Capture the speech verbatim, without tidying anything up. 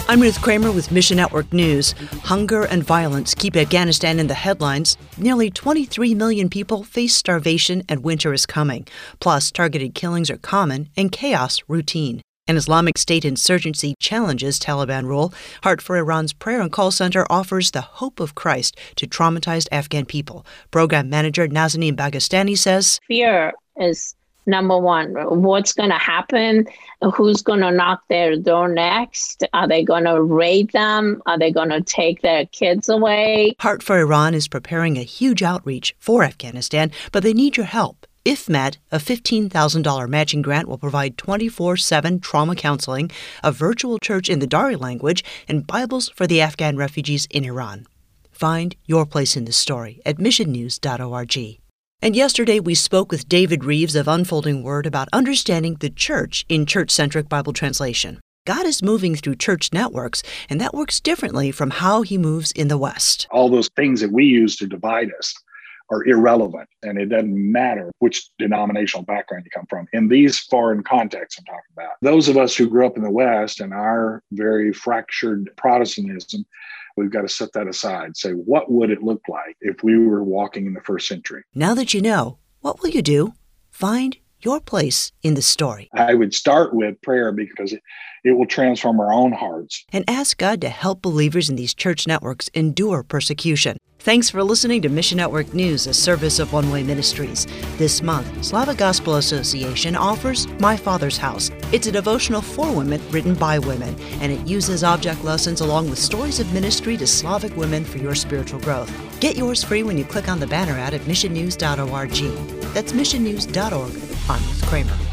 I'm Ruth Kramer with Mission Network News. Hunger and violence keep Afghanistan in the headlines. Nearly twenty-three million people face starvation and winter is coming. Plus, targeted killings are common and chaos routine. An Islamic State insurgency challenges Taliban rule. Heart for Iran's prayer and call center offers the hope of Christ to traumatized Afghan people. Program manager Nazanin Bagastani says, Fear is number one. What's going to happen? Who's going to knock their door next? Are they going to raid them? Are they going to take their kids away? Heart for Iran is preparing a huge outreach for Afghanistan, but they need your help. If met, a fifteen thousand dollars matching grant will provide twenty-four seven trauma counseling, a virtual church in the Dari language, and Bibles for the Afghan refugees in Iran. Find your place in the story at mission news dot org. And yesterday we spoke with David Reeves of Unfolding Word about understanding the church in church-centric Bible translation. God is moving through church networks, and that works differently from how he moves in the West. All those things that we use to divide us are irrelevant, and it doesn't matter which denominational background you come from. In these foreign contexts I'm talking about, those of us who grew up in the West and our very fractured Protestantism, we've got to set that aside. Say, what would it look like if we were walking in the first century? Now that you know, what will you do? Find your place in the story. I would start with prayer because it, it will transform our own hearts. And ask God to help believers in these church networks endure persecution. Thanks for listening to Mission Network News, a service of One Way Ministries. This month, Slavic Gospel Association offers My Father's House. It's a devotional for women written by women, and it uses object lessons along with stories of ministry to Slavic women for your spiritual growth. Get yours free when you click on the banner ad at mission news dot org. That's mission news dot org. I'm Ruth Kramer.